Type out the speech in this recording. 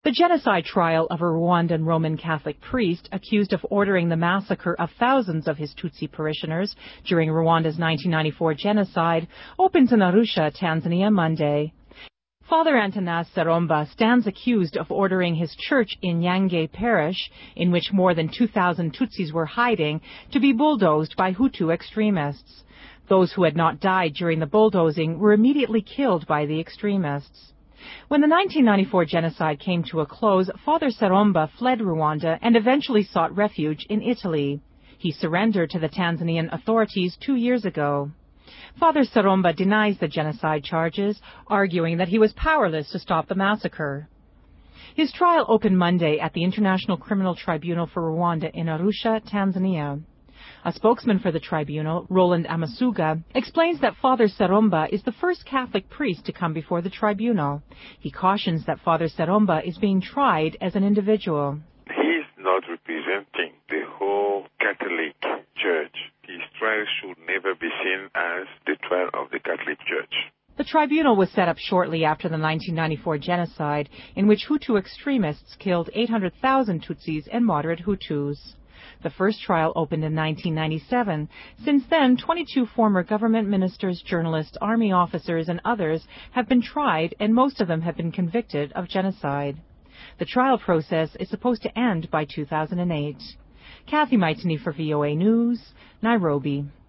The genocide trial of a Rwandan Roman Catholic priest accused of ordering the massacre of thousands of his Tutsi parishioners during Rwanda's 1994 genocide opens in Arusha, Tanzania, Monday. Father Antanas Seromba stands accused of ordering his church in Nyange Parish, in which more than 2,000 Tutsis were hiding, to be bulldozed by Hutu extremists. Those who had not died during the bulldozing were immediately killed by the extremists. When the 1994 genocide came to a close, Father Seromba fled Rwanda and eventually sought refuge in Italy. He surrendered to the Tanzanian authorities 2 years ago. Father Seromba denies the genocide charges, arguing that he was powerless to stop the massacre. His trial opened Monday at the International Criminal Tribunal for Rwanda in Arusha, Tanzania. A spokesman for the tribunal, Roland Amasuga, explains that Father Seromba is the first Catholic priest to come before the tribunal. He cautions that Father Seromba is being tried as an individual. He is not representing the whole Catholic Church. His trial should never be seen as the trial of the Catholic Church. The tribunal was set up shortly after the 1994 genocide, in which Hutu extremists killed 800,000 Tutsis and moderate Hutus. The first trial opened in 1997. Since then, 22 former government ministers, journalists, army officers, and others have been tried, and most of them have been convicted of genocide. The trial process is supposed to end by 2008. Kathy Maitzny for VOA News, Nairobi.